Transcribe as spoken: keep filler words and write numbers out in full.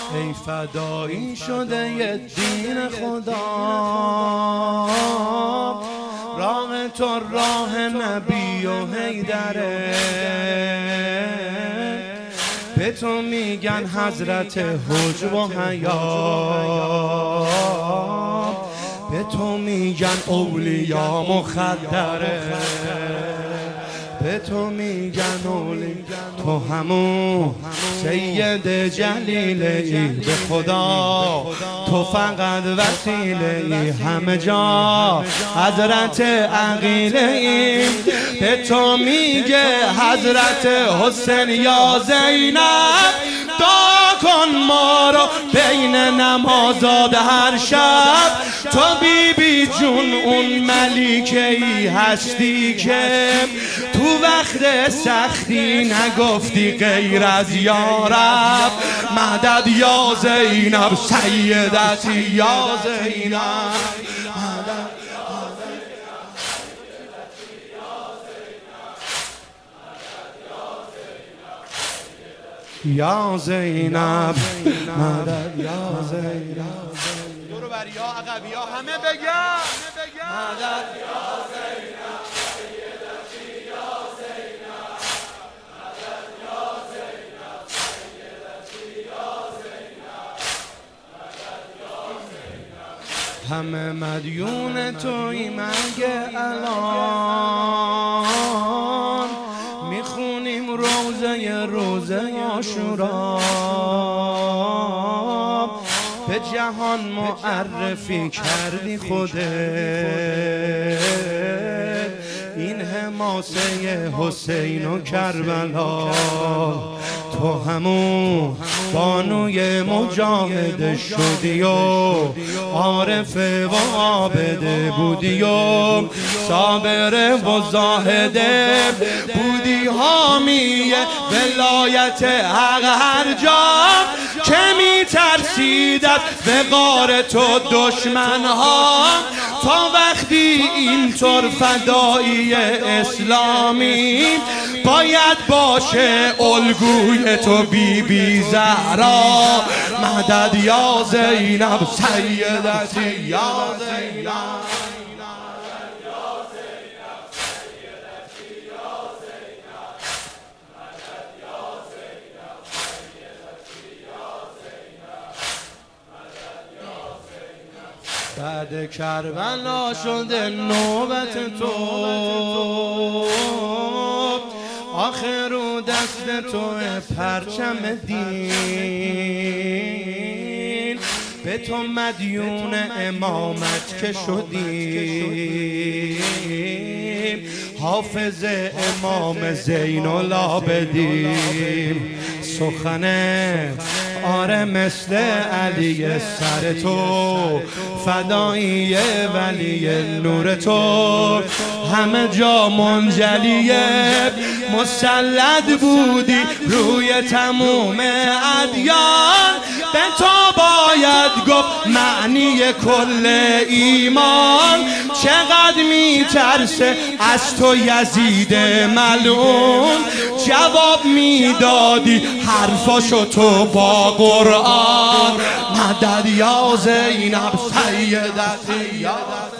ای فدایی شده یه دین خدا، راه تو راه نبی و حیدره. به تو میگن حضرت حجب و حیا، به تو میگن اولیا مخدره. به تو میگن اولی، تو همون سید جلیله ای. به خدا تو فقط وسیله ای، همه جا حضرت عقیله ای. به تو میگه حضرت حسین یا زینب، دعا کن ما رو بین نمازات هر شب. تو بی بی جون اون ملیکه ای هستی که تو وقت سختی نگفتی غیر از یا رب. مدد یا زینب سیدتی یا زینب، یا زینب مدد یا زینب. دورو بر یا عقبی ها همه بگن مدد یا زینب سیدتی یا زینب، مدد یا زینب سیدتی یا زینب، مدد یا زینب. همه مدیون توی مگه الان، میخونیم روزه روزه عاشورا، به جهان معرفی کردی خودت این حماسه حسین و کربلا. تو همون بانوی مجاهد شدی و عارف و عابد بودی و صابر و زاهد بودی، حامی ولایت حق هر جا که میترسید از وقار تو دشمن ها. تا وقتی اینطور فدایی اسلامی باید باشه الگوی تو بی بی زهرا. مدد یا زینب سیدتی یا زینب، بعد کربلا شده نوبت تو، آخر رو دست تو پرچم دین. به تو مدیون امامت که شدیم، حافظ امام زین العابدین. سخنه آره مثل علی سر تو، فدایی ولی نور تو همه جا منجلیه. مسلط بودی روی تموم ادیان، به تو باید گفت معنی کل ایمان. چقدر میترسه از تو یزید ملعون، جواب میدادی حرفاشو تو با قرآن. مدد یا زینب سیدتی یا